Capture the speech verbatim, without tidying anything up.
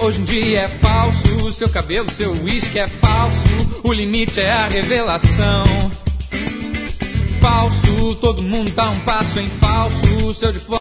hoje em dia é falso. Seu cabelo, seu uísque é falso. O limite é a revelação. Falso, todo mundo dá um passo em falso. Seu diploma